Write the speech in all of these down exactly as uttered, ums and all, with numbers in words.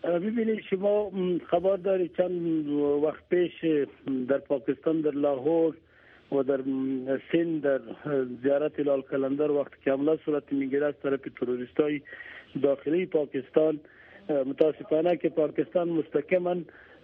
ببینید شما خبر دارید چند وقت پیش در پاکستان در لاهور و در سند در زیارت لال قلندر وقت که حمله صورت میگیره از طرف تروریستای داخلی پاکستان، متاسفانه که پاکستان مستقیما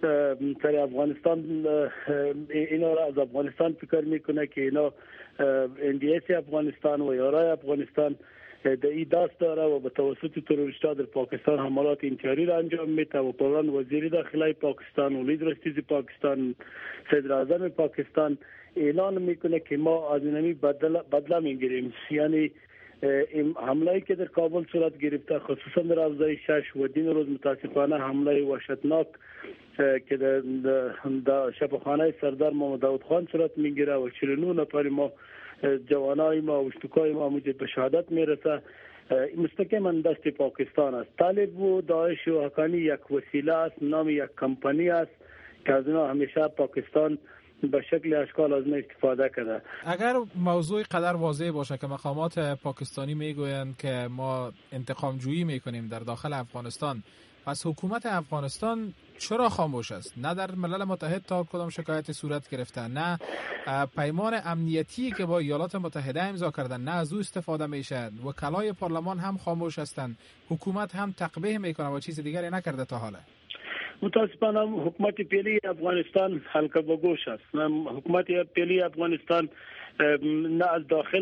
سر افغانستان اینا را از افغانستان فکر میکنه که اینا ان دی اس افغانستان و یارای افغانستان در این دست داره و به توسط تروریست‌ها در پاکستان حملات انتحاری را انجام میده و پران وزیر داخلی پاکستان و لیدر استیز پاکستان صدر اعظم پاکستان اعلان میکنه که ما از اینمی بدله بدله میگیریم. یعنی این حمله که در کابل صورت گرفته خصوصا در روزهای شش و دین روز متاسفانه حمله وحشتناک که در, در شفاخانه سردار محمد داود خان صورت میگیره و چهل و نه نفر ما جوانای ما و اشتکای ما موجب به شهادت میرسه، مستقیما دست پاکستان است. طالب و داعش و حقانی یک وسیله است، نام یک کمپانی است که از اینا همیشه پاکستان به شکل اشکال از این استفاده کرده. اگر موضوع قدر واضح باشه که مقامات پاکستانی میگویند که ما انتقام جویی میکنیم در داخل افغانستان، پس حکومت افغانستان چرا خاموش است؟ نه در ملل متحد تا کدام شکایت صورت گرفته، نه پیمان امنیتی که با ایالات متحده امضا کردن نه از او استفاده میشه، وکلای پارلمان هم خاموش هستند، حکومت هم تقبیح میکنه و چیز دیگری نکرده تا حالا. متاسفانه حکومت پیلی افغانستان حلقه به گوش است. حکومت پیلی افغانستان نه از داخل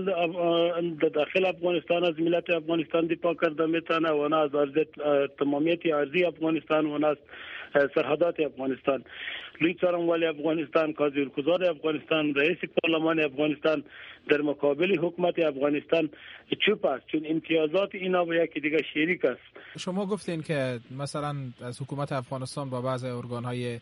داخل افغانستان از ملت افغانستان دفاع کرده میتونه و نه از تمامیت ارضی افغانستان و نه از سرحدات افغانستان. لیگ څارنوال افغانستان، قاضی القضات افغانستان، رئیس پارلمان افغانستان در مقابل حکومت افغانستان چوپ است، چون امتیازات اینا با یکی دیگه شریک است. شما گفتین که مثلا از حکومت افغانستان با بعض ارگان‌های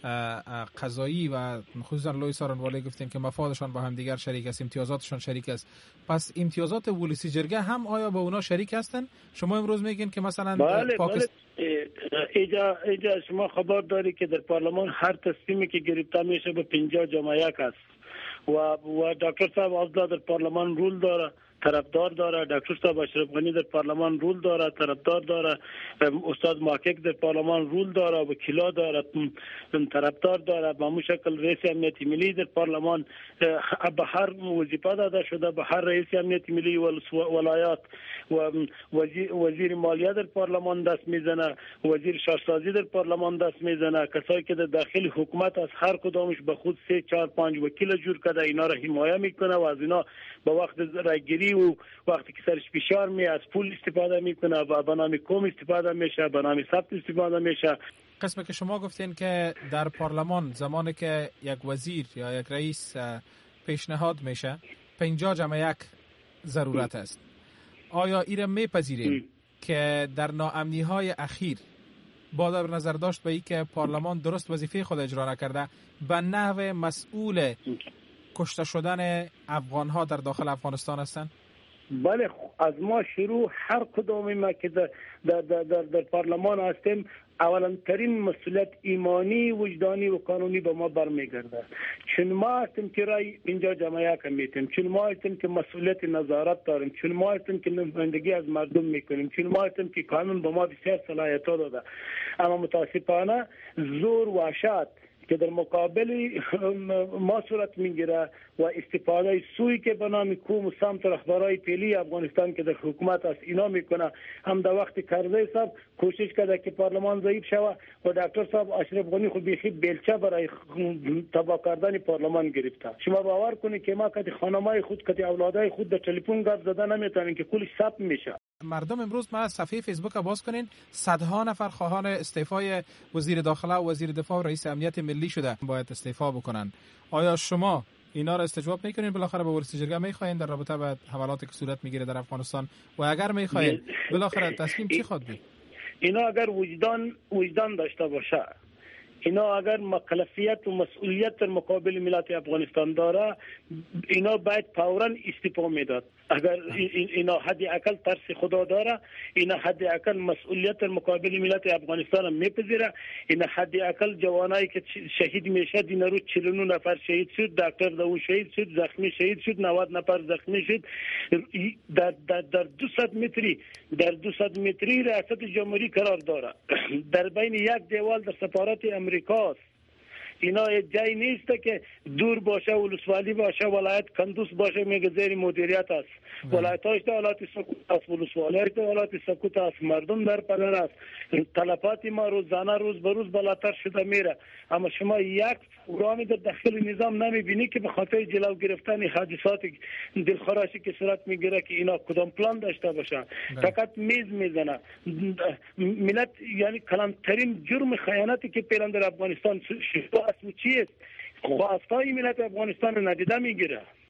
قضایی و خصوصا لوی سارنوالی گفتین که مفادشان با هم دیگر شریک است، امتیازاتشان شریک است. پس امتیازات ولسی جرگه هم آیا با اونا شریک هستن؟ شما امروز میگین که مثلا بله پاکستان بله. ایجا ایجا شما خبر داری که در پارلمان هر تصمیمی که گرفته میشه به پنجاه جمع یک است و و دکتر صاحب عبدالله در پارلمان رول داره، طرفدار داره. دکتر صاحب اشرف غنی در پارلمان رول داره، طرفدار داره. استاد محقق در پارلمان رول داره، وکیلا داره، طرفدار داره. به همون شکل رئیس امنیت ملی در پارلمان به هر وظیفه داده شده، به هر رئیس امنیت ملی ولایات و وزیر, وزیر مالیه در پارلمان دست میزنه، وزیر شهرسازی در پارلمان دست میزنه. کسایی که در داخل حکومت از هر کدامش به خود سه چهار پنج وکیل جور کرده، اینا را حمایت میکنه و از اینا با وقت رایگیری و وقتی که سرش فشار می از پول استفاده میکنه و به نام قوم استفاده میشه، به نام ثبت استفاده میشه. قسمی که شما گفتین که در پارلمان زمانی که یک وزیر یا یک رئیس پیشنهاد میشه پنجاه جمع یک ضرورت است، آیا ایره میپذیریم که در ناامنی های اخیر با در نظر داشت به ای که پارلمان درست وظیفه خود اجرا نکرده به نحو مسئول کشته شدن افغان ها در داخل افغانستان هستند؟ بله، از ما شروع هر کدومی ما که در, در, در, در, در پارلمان هستیم اولا ترین مسئولیت ایمانی، وجدانی و قانونی به ما برمیگرده. چون ما هستیم که رای اینجا جمع یک میتیم، چون ما هستیم که مسئولیت نظارت داریم، چون ما هستیم که نمایندگی از مردم میکنیم، چون ما هستیم که قانون به ما بسیار صلاحیت داده. اما متاسفانه زور و وحشت که در مقابل ما صورت میگیره و استفاده سوی که به نام قوم و سمت رهبرای پیلی افغانستان که در حکومت است اینا میکنه، هم در وقت کرزی صاحب کوشش کرده که پارلمان ضعیف شود و دکتر صاحب اشرف غنی خود بیخی بیلچه برای تباه کردن پارلمان گرفته. شما باور کنید که ما کتی خانمای خود کتی اولادای خود در تلفن گپ زدن نمیتونن که کلش ثبت میشه. مردم امروز ما از صفحه فیسبوک باز کنین صدها نفر خواهان استعفای وزیر داخله و وزیر دفاع و رئیس امنیت ملی شده باید استعفا بکنن. آیا شما اینا را استجواب میکنین؟ بالاخره به ورثه جرگه میخواین در رابطه با حملاتی که صورت میگیره در افغانستان و اگر میخواین بالاخره تصمیم چی خواهد بود؟ اینا اگر وجدان وجدان داشته باشه، اینا اگر مکلفیت و مسئولیت در مقابل ملت افغانستان داره، اینا باید فوراً استعفا میداد. اگر اینا حد اقل ترس خدا داره، اینا حد اقل مسئولیت در مقابل ملت افغانستان میپذیره. اینا حد اقل جوانایی که شهید میشه، دینا رو چهل و نه نفر شهید شد، دکتر دو شهید شد، زخمی شهید شد، نود نفر زخمی شد. در در در دویست متری در دویست متری ریاست جمهوری قرار داره. در بین یک دیوال در سفارت امریکاست. اینا جای نیست که دور باشه، ولسوالی باشه، ولایت کندوز باشه، میگه زیر مدیریت است. ولایت هاش در حالت سکوت است، ولسوالی هاش در حالت سکوت است، مردم در پناه است. تلفات ما روزانه روز به روز بالاتر شده میره. اما شما یک پروگرامی در داخل نظام نمیبینی که به خاطر جلو گرفتن حادثات دلخراشی که صورت میگیره که اینا کدام پلان داشته باشه. فقط میز میزنه. ملت یعنی کلانترین جرم خیانتی که پیران در افغانستان شده است چیست؟ خواستای ملت افغانستان ندیده میگیره.